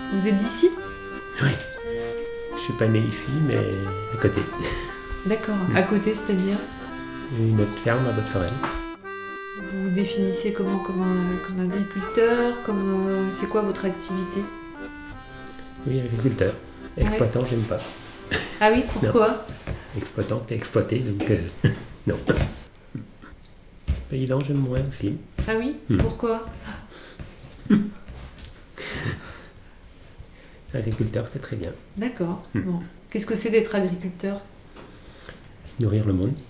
Vous êtes d'ici? Oui. Je suis pas né ici, mais à côté. D'accord. À côté, c'est-à-dire? Une autre ferme à Botte-Sorel. Vous vous définissez comment? Comme agriculteur? C'est quoi votre activité? Oui, agriculteur. Exploitant, j'aime pas. Ah oui, pourquoi? Exploitant et exploité, donc non. Paysan, j'aime moins aussi. Ah oui, pourquoi? Agriculteur, c'est très bien. D'accord. Bon. Qu'est-ce que c'est d'être agriculteur? Nourrir le monde.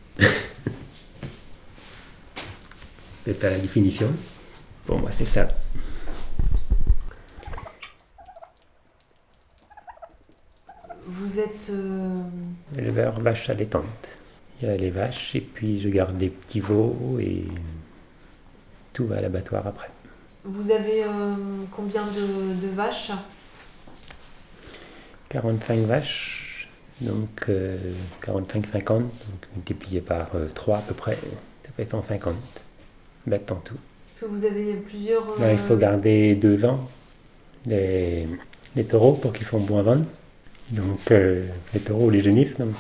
C'est pas la définition. Pour moi, c'est ça. Vous êtes... Éleveur vache allaitante. Il y a les vaches et puis je garde les petits veaux et tout va à l'abattoir après. Vous avez combien de vaches? 45 vaches, donc 45-50, donc multiplié par 3 à peu près, ça fait 150 bêtes en tout. Est-ce que vous avez plusieurs... Là, il faut garder 2 ans les taureaux pour qu'ils font bon à vendre. Donc les taureaux, les génissent, donc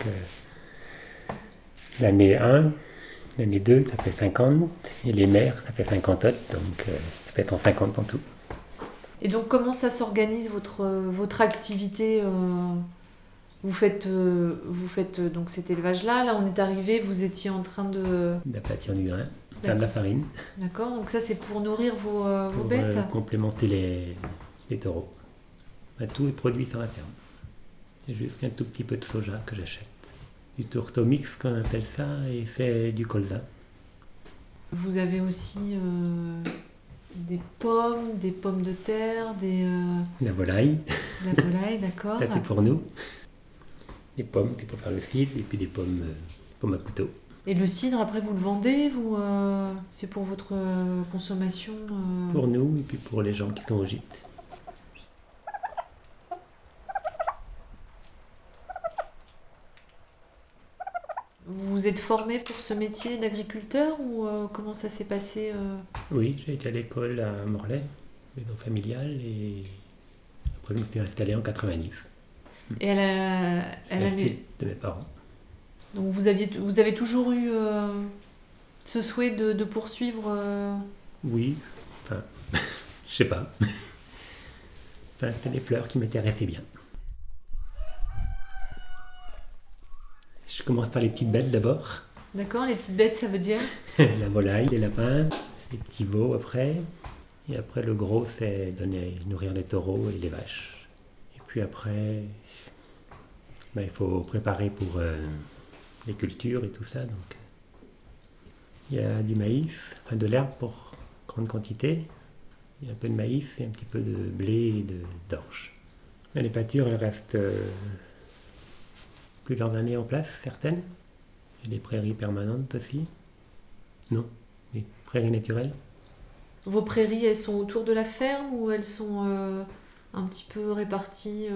l'année 1, l'année 2, ça fait 50, et les mères, ça fait 50 autres, donc ça fait 150 en tout. Et donc comment ça s'organise votre activité vous faites donc cet élevage-là, là on est arrivé, vous étiez en train de... D'aplatir du grain, faire de la farine. D'accord, donc ça c'est pour nourrir vos Pour bêtes? complémenter les taureaux. Tout est produit sur la ferme. Il y a juste un tout petit peu de soja que j'achète. Du tourteau-mix, qu'on appelle ça, et fait du colza. Vous avez aussi des pommes de terre, La volaille. La volaille, d'accord. Ça c'est pour nous. Des pommes, c'est pour faire le cidre, et puis des pommes à couteau. Et le cidre, après vous le vendez, c'est pour votre consommation Pour nous, et puis pour les gens qui sont au gîte. Vous êtes formé pour ce métier d'agriculteur ou comment ça s'est passé Oui, j'ai été à l'école à Morlaix, maison familiale, et après je me suis installé en 90. Et De mes parents. Donc vous avez toujours eu ce souhait de poursuivre Oui, enfin, je sais pas. Enfin, c'était les fleurs qui m'intéressaient bien. Je commence par les petites bêtes d'abord. D'accord, les petites bêtes, ça veut dire? La volaille, les lapins, les petits veaux après. Et après, le gros, c'est nourrir les taureaux et les vaches. Et puis après, il faut préparer pour les cultures et tout ça. Donc, il y a du maïs, enfin de l'herbe pour grande quantité. Il y a un peu de maïs et un petit peu de blé et d'orge. Les pâtures, elles restent plusieurs années en place, certaines. Il y a des prairies permanentes aussi. Non, oui, prairies naturelles. Vos prairies, elles sont autour de la ferme ou elles sont un petit peu réparties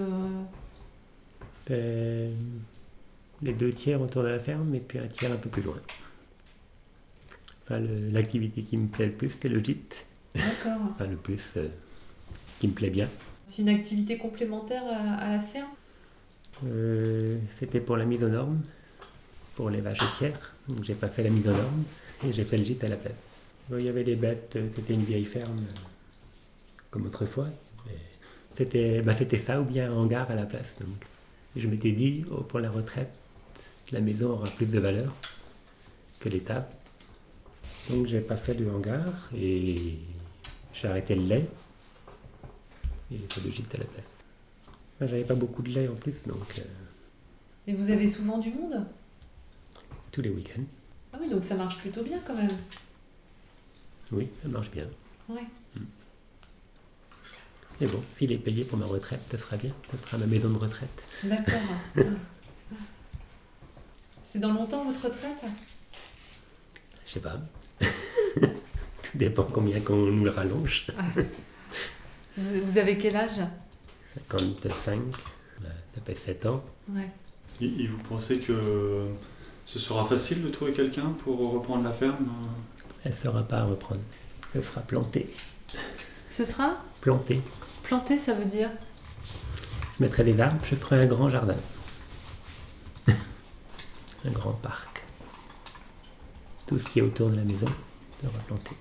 C'est les 2 tiers autour de la ferme et puis un tiers un peu plus loin. Enfin, l'activité qui me plaît le plus, c'est le gîte. D'accord. Enfin, le plus qui me plaît bien. C'est une activité complémentaire à la ferme? C'était pour la mise aux normes, pour les vaches laitières. Donc j'ai pas fait la mise aux normes et j'ai fait le gîte à la place. Il y avait les bêtes, c'était une vieille ferme comme autrefois. C'était ça ou bien un hangar à la place. Donc je m'étais dit, pour la retraite, la maison aura plus de valeur que l'étable. Donc j'ai pas fait de hangar et j'ai arrêté le lait et j'ai fait le gîte à la place. J'avais pas beaucoup de lait en plus, donc... Et vous avez souvent du monde? Tous les week-ends. Ah oui, donc ça marche plutôt bien quand même. Oui, ça marche bien. Ouais. Et bon, s'il est payé pour ma retraite, ça sera bien. Ça sera ma maison de retraite. D'accord. C'est dans longtemps votre retraite? Je sais pas. Tout dépend combien qu'on nous le rallonge. Vous avez quel âge? 55, ça fait 7 ans. Ouais. Et vous pensez que ce sera facile de trouver quelqu'un pour reprendre la ferme? Elle ne sera pas à reprendre. Elle sera plantée. Ce sera Plantée. Planter, ça veut dire? Je mettrai des arbres, je ferai un grand jardin. Un grand parc. Tout ce qui est autour de la maison sera planté.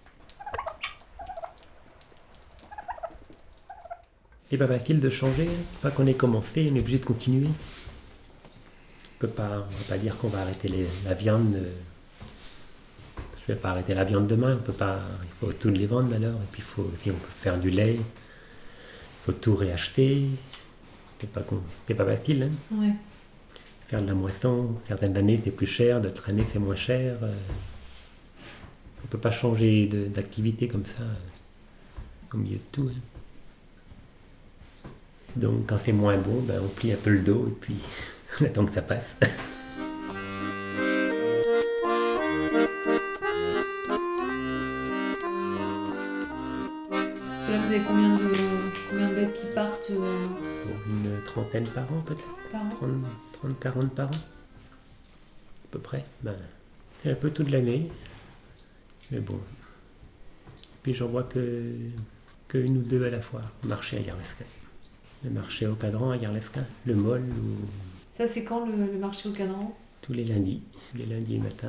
C'est pas facile de changer. Une fois qu'on est commencé, on est obligé de continuer. On va pas dire qu'on va arrêter la viande. Je vais pas arrêter la viande demain. On peut pas. Il faut tout les vendre alors. Et puis si on peut faire du lait, il faut tout réacheter. C'est pas facile. Hein. Ouais. Faire de la moisson, certaines années c'est plus cher, d'autres années c'est moins cher. On peut pas changer d'activité comme ça au milieu de tout. Hein. Donc quand c'est moins bon, ben, on plie un peu le dos et puis on attend que ça passe. Parce que là, vous avez combien de bêtes qui partent Une trentaine par an peut-être. par an? 30, 40 par an. À peu près. Ben, c'est un peu toute l'année. Mais bon. Puis j'en vois que une ou deux à la fois. Au marché à Yarlescun. Le marché au cadran à Yarlescun. Le mall ou... Ça, c'est quand le marché au cadran? Tous les lundis matin.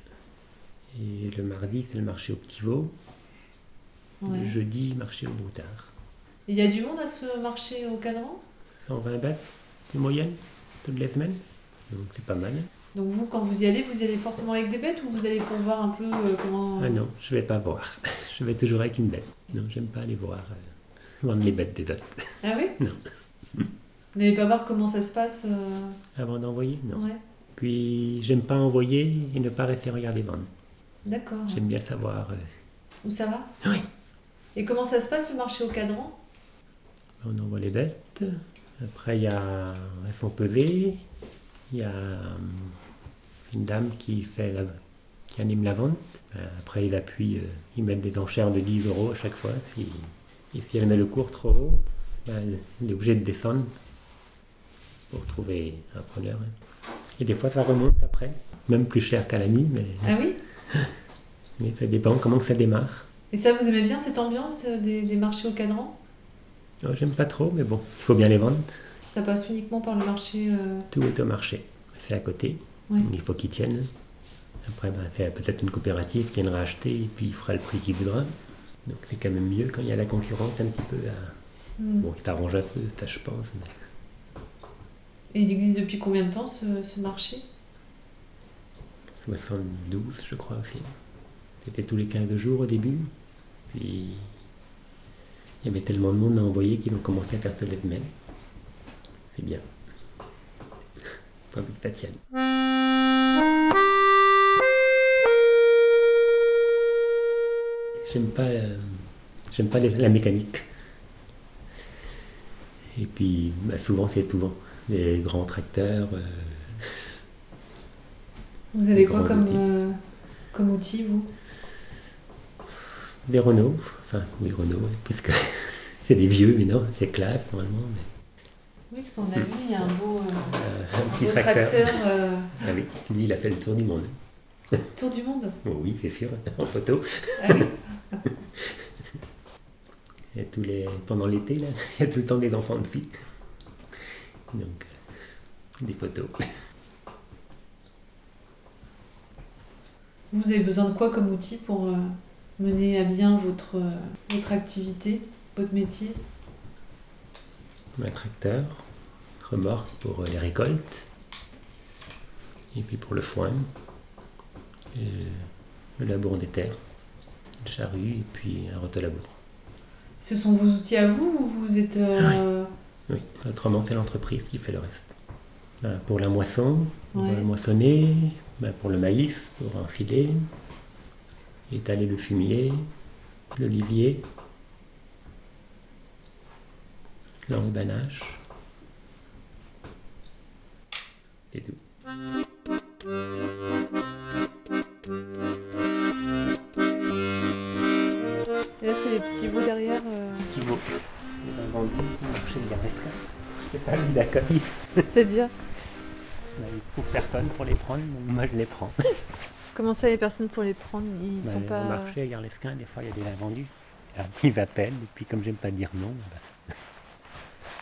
Et le mardi, c'est le marché au Petit Vaux. Ouais. Le jeudi, marché au Broutard. Il y a du monde à ce marché au cadran? 120 bêtes de moyenne, toutes les semaines. Donc c'est pas mal. Donc vous, quand vous y allez forcément avec des bêtes ou vous allez pour voir un peu comment... Ah non, je vais pas voir. Je vais toujours avec une bête. Non, j'aime pas aller voir vendre les bêtes des autres. Ah oui? Non. Vous n'allez pas voir comment ça se passe Avant d'envoyer, non. Ouais, Puis j'aime pas envoyer et ne pas rester regarder vendre. d'accord. J'aime bien savoir. Où ça va? Oui. Et comment ça se passe le marché au cadran? On envoie les bêtes. Après, elles sont pesées. Il y a une dame qui anime la vente. Après, ils mettent des enchères de 10 € à chaque fois. Et si elle met le cours trop haut, elle est obligée de descendre pour trouver un preneur. Et des fois, ça remonte après, même plus cher qu'à la nuit, Ah oui? mais ça dépend comment ça démarre. Et ça, vous aimez bien cette ambiance des marchés au cadran? Oh, j'aime pas trop, mais bon, il faut bien les vendre. Ça passe uniquement par le marché... Tout est au marché. C'est à côté. Ouais. Il faut qu'ils tiennent. Après, c'est peut-être une coopérative qui viendra acheter et puis il fera le prix qu'il voudra. Donc c'est quand même mieux quand il y a la concurrence un petit peu. Bon, qui t'arrange un peu, ça je pense. Mais... Et il existe depuis combien de temps ce marché? 72, je crois aussi. C'était tous les 15 jours au début. Puis il y avait tellement de monde à envoyer qu'ils ont commencé à faire toutes les semaines. C'est bien. Pas vu que ça tienne. J'aime pas la mécanique. Et puis souvent c'est éprouvant. Les grands tracteurs. Vous avez quoi comme outil, vous? Des Renault. Enfin, oui, Renault, puisque c'est des vieux, mais non, c'est classe normalement. Mais... Oui, ce qu'on a vu, il y a un beau petit tracteur. Ah oui, lui il a fait le tour du monde. Tour du monde? Oh oui, c'est sûr, en photo. Ah oui. Et pendant l'été, là, il y a tout le temps des enfants dessus. Donc, des photos. Vous avez besoin de quoi comme outil pour mener à bien votre activité, votre métier? Un tracteur, remorque pour les récoltes, et puis pour le foin, et le labour des terres, une charrue et puis un rotolabour. Ce sont vos outils à vous ou vous êtes... Oui, autrement c'est l'entreprise qui fait le reste. Pour la moisson, pour Ouais. moissonner, pour le maïs, pour enfiler, étaler le fumier, l'olivier, l'enrubanage. C'est tout. Et là, c'est les petits veaux derrière. Petit mot. On a vendu au marché de Yarlescun. Je sais pas, lui d'accord. C'est-à-dire? Il trouve personne pour les prendre, donc moi je les prends. Comment ça, les personnes pour les prendre, ils sont pas... Au marché à Yarlescun, des fois il y a des invendus. Alors, ils appellent, et puis comme j'aime pas dire non,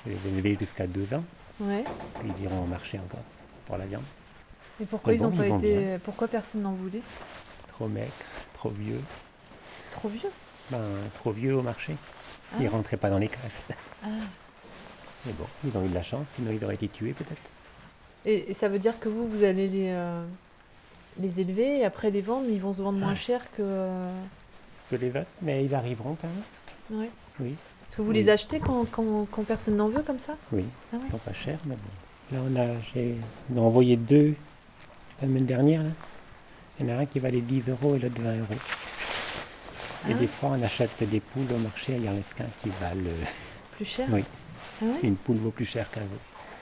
Je vais les élever jusqu'à 2 ans, Ouais. puis ils iront au marché encore pour la viande. Et pourquoi Mais ils bon, ont pas ils vont été. Pourquoi personne n'en voulait? Trop maigres, trop vieux. Trop vieux. Ben, trop vieux au marché. Ah. Ils rentraient pas dans les cases. Ah. Mais bon, ils ont eu de la chance, sinon ils auraient été tués peut-être. Et ça veut dire que vous allez les élever et après les vendre, mais ils vont se vendre moins cher que. Que les votes, mais ils arriveront quand même. Ouais. Oui, Est-ce que vous Oui. les achetez quand personne n'en veut comme ça? oui. Ah ouais. Ils sont pas chers, mais bon. Là, on a envoyé 2 la semaine dernière. Là. Il y en a un qui valait 10 € et l'autre 20 €. Et Ah. des fois, on achète des poules au marché à Yarlesquin qui valent. Plus cher? Oui. Ah ouais. Une poule vaut plus cher qu'un veau.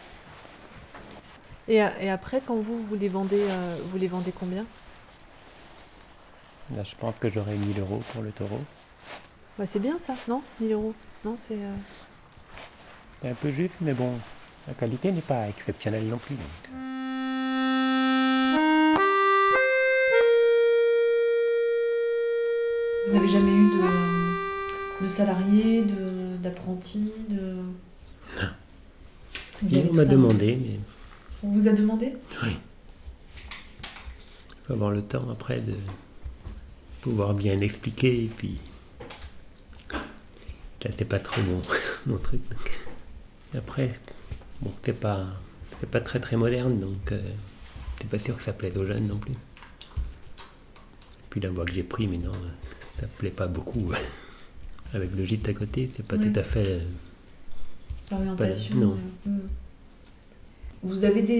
Et après, quand vous les vendez combien? Là, je pense que j'aurai 1 000 € pour le taureau. Bah, c'est bien ça, non? 1 000 €. Non, c'est. C'est un peu juste, mais bon, la qualité n'est pas exceptionnelle non plus. Donc. Vous n'avez jamais eu de salariés, d'apprentis, de. Vous Si, avez on m'a tout un- demandé, mais On vous a demandé? il faut avoir le temps après de pouvoir bien expliquer. Et puis, là, c'est pas trop bon, mon truc. Donc. Et après, bon, c'est pas très très moderne, donc c'est pas sûr que ça plaise aux jeunes non plus. Puis la voie que j'ai pris, mais non, ça plaît pas beaucoup. Avec le gîte à côté, c'est pas Ouais. tout à fait. L'orientation. Non. Vous avez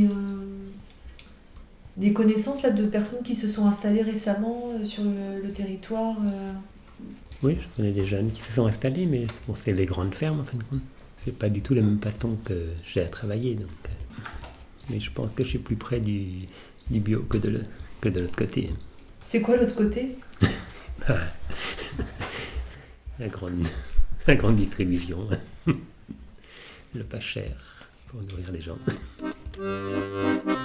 des connaissances là de personnes qui se sont installées récemment sur le territoire Oui, je connais des jeunes qui se sont installés, mais bon, c'est des grandes fermes en fin de compte. C'est pas du tout la même façon que j'ai à travailler. Donc, mais je pense que je suis plus près du bio que de l'autre côté. C'est quoi l'autre côté? La grande distribution. Le pas cher pour nourrir les gens.